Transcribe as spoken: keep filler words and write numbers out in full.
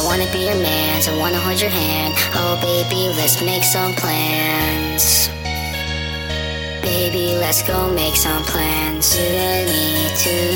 wanna be your man, I wanna hold your hand. Oh baby, let's make some plans. Baby, let's go make some plans. You and me too.